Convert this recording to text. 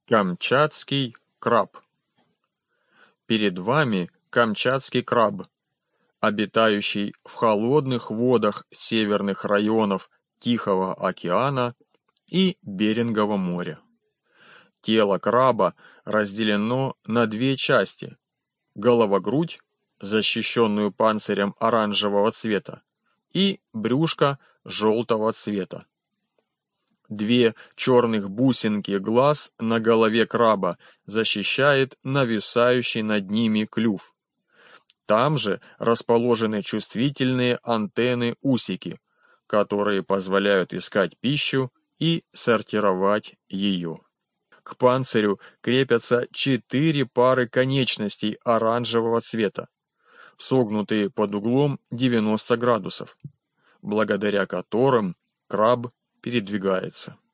Камчатский краб. Перед вами камчатский краб, обитающий в холодных водах северных районов Тихого океана и Берингового моря. Тело краба разделено на две части: головогрудь, защищенную панцирем оранжевого цвета, и брюшко желтого цвета. Две черных бусинки глаз на голове краба защищает нависающий над ними клюв. Там же расположены чувствительные антенны-усики, которые позволяют искать пищу и сортировать ее. К панцирю крепятся 4 пары конечностей оранжевого цвета, согнутые под углом 90 градусов, благодаря которым краб передвигается.